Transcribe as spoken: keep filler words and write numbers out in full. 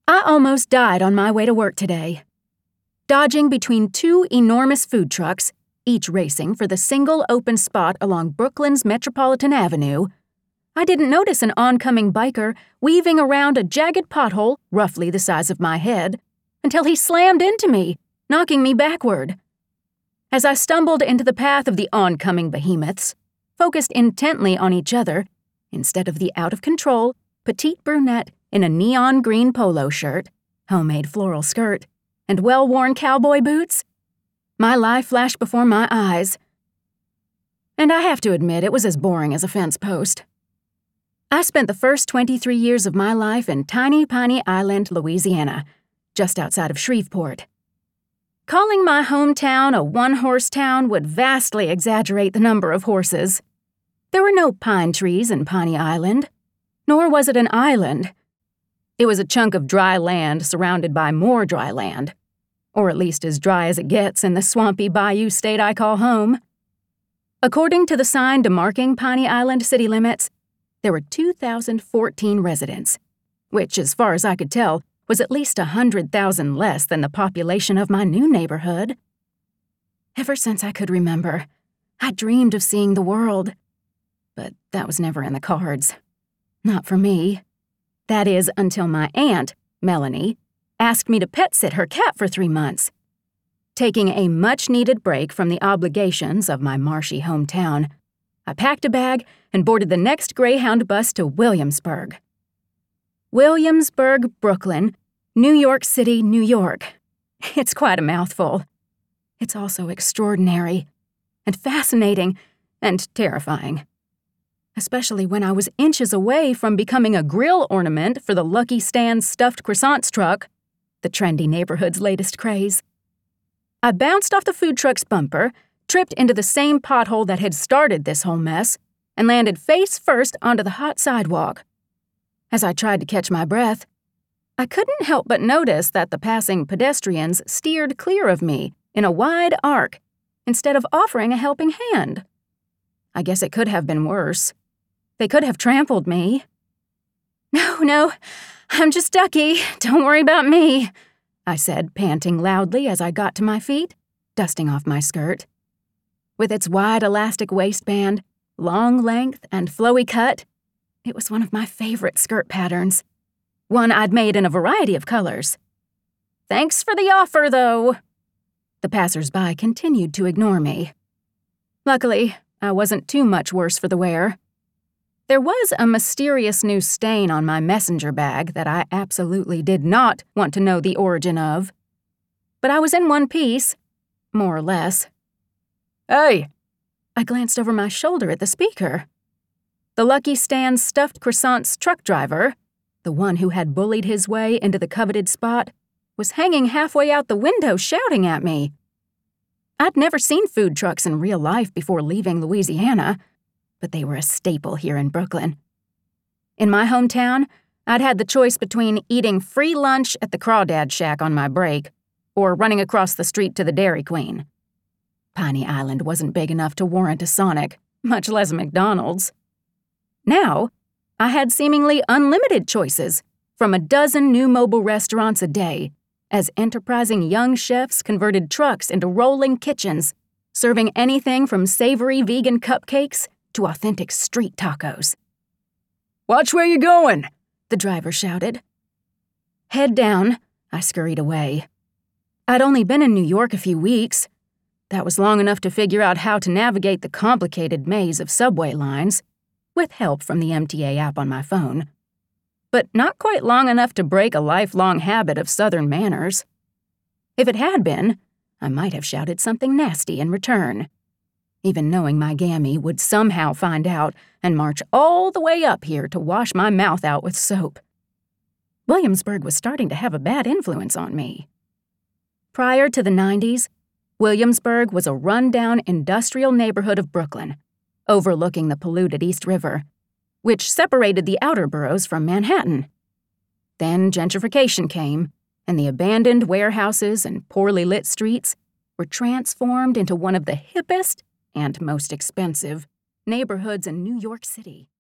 I almost died on my way to work today. Dodging between two enormous food trucks, each racing for the single open spot along Brooklyn's Metropolitan Avenue, I didn't notice an oncoming biker weaving around a jagged pothole roughly the size of my head until he slammed into me, knocking me backward. As I stumbled into the path of the oncoming behemoths, focused intently on each other, instead of the out-of-control, petite brunette in a neon green polo shirt, homemade floral skirt, and well-worn cowboy boots, my life flashed before my eyes. And I have to admit, it was as boring as a fence post. I spent the first twenty-three years of my life in tiny Piney Island, Louisiana, just outside of Shreveport. Calling my hometown a one-horse town would vastly exaggerate the number of horses. There were no pine trees in Piney Island, nor was it an island. It was a chunk of dry land surrounded by more dry land, or at least as dry as it gets in the swampy bayou state I call home. According to the sign demarking Piney Island city limits, there were two thousand fourteen residents, which, as far as I could tell, was at least one hundred thousand less than the population of my new neighborhood. Ever since I could remember, I dreamed of seeing the world. But that was never in the cards. Not for me. That is, until my aunt, Melanie, asked me to pet sit her cat for three months. Taking a much-needed break from the obligations of my marshy hometown, I packed a bag and boarded the next Greyhound bus to Williamsburg. Williamsburg, Brooklyn, New York City, New York. It's quite a mouthful. It's also extraordinary, and fascinating, and terrifying. Especially when I was inches away from becoming a grill ornament for the Lucky Stan's stuffed croissants truck, the trendy neighborhood's latest craze. I bounced off the food truck's bumper, tripped into the same pothole that had started this whole mess, and landed face first onto the hot sidewalk. As I tried to catch my breath, I couldn't help but notice that the passing pedestrians steered clear of me in a wide arc instead of offering a helping hand. I guess it could have been worse. They could have trampled me. "No, no, I'm just Ducky. Don't worry about me," I said, panting loudly as I got to my feet, dusting off my skirt. With its wide elastic waistband, long length, and flowy cut, it was one of my favorite skirt patterns, one I'd made in a variety of colors. "Thanks for the offer, though." The passers-by continued to ignore me. Luckily, I wasn't too much worse for the wear. There was a mysterious new stain on my messenger bag that I absolutely did not want to know the origin of. But I was in one piece, more or less. "Hey!" I glanced over my shoulder at the speaker. The Lucky Stan's stuffed croissants truck driver, the one who had bullied his way into the coveted spot, was hanging halfway out the window shouting at me. I'd never seen food trucks in real life before leaving Louisiana, but they were a staple here in Brooklyn. In my hometown, I'd had the choice between eating free lunch at the Crawdad Shack on my break or running across the street to the Dairy Queen. Piney Island wasn't big enough to warrant a Sonic, much less a McDonald's. Now, I had seemingly unlimited choices from a dozen new mobile restaurants a day, as enterprising young chefs converted trucks into rolling kitchens, serving anything from savory vegan cupcakes to authentic street tacos. "Watch where you're going," the driver shouted. Head down, I scurried away. I'd only been in New York a few weeks. That was long enough to figure out how to navigate the complicated maze of subway lines, with help from the M T A app on my phone. But not quite long enough to break a lifelong habit of Southern manners. If it had been, I might have shouted something nasty in return, even knowing my gammy would somehow find out and march all the way up here to wash my mouth out with soap. Williamsburg was starting to have a bad influence on me. Prior to the nineties, Williamsburg was a run-down industrial neighborhood of Brooklyn, overlooking the polluted East River, which separated the outer boroughs from Manhattan. Then gentrification came, and the abandoned warehouses and poorly lit streets were transformed into one of the hippest and most expensive neighborhoods in New York City.